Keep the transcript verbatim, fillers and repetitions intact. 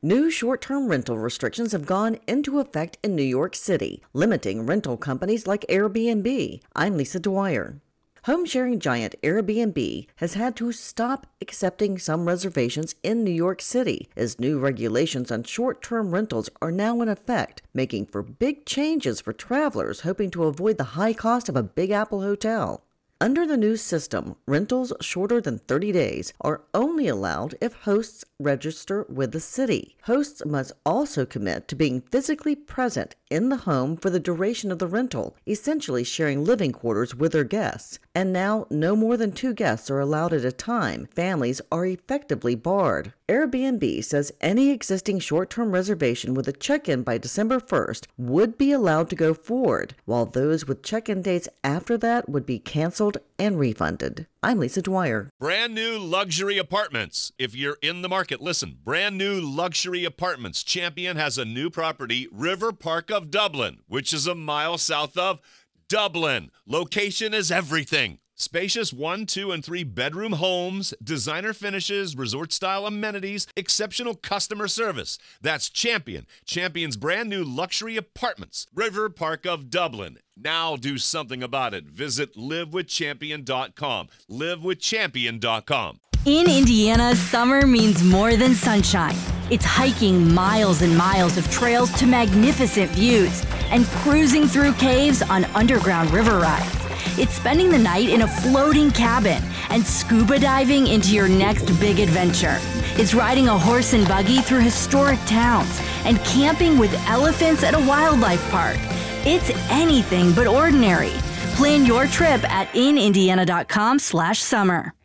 New short-term rental restrictions have gone into effect in New York City, limiting rental companies like Airbnb. I'm Lisa Dwyer. Home-sharing giant Airbnb has had to stop accepting some reservations in New York City as new regulations on short-term rentals are now in effect, making for big changes for travelers hoping to avoid the high cost of a Big Apple hotel. Under the new system, rentals shorter than thirty days are only allowed if hosts register with the city. Hosts must also commit to being physically present in the home for the duration of the rental, essentially sharing living quarters with their guests. And now, no more than two guests are allowed at a time. Families are effectively barred. Airbnb says any existing short-term reservation with a check-in by December first would be allowed to go forward, while those with check-in dates after that would be canceled and refunded. I'm Lisa Dwyer. Brand new luxury apartments. If you're in the market, listen. Brand new luxury apartments. Champion has a new property, River Park of Dublin, which is a mile south of Dublin. Location is everything. Spacious one, two, and three bedroom homes, designer finishes, resort-style amenities, exceptional customer service. That's Champion. Champion's brand new luxury apartments. River Park of Dublin. Now do something about it. Visit live with champion dot com. live with champion dot com. In Indiana, summer means more than sunshine. It's hiking miles and miles of trails to magnificent views and cruising through caves on underground river rides. It's spending the night in a floating cabin and scuba diving into your next big adventure. It's riding a horse and buggy through historic towns and camping with elephants at a wildlife park. It's anything but ordinary. Plan your trip at in indiana dot com slash summer.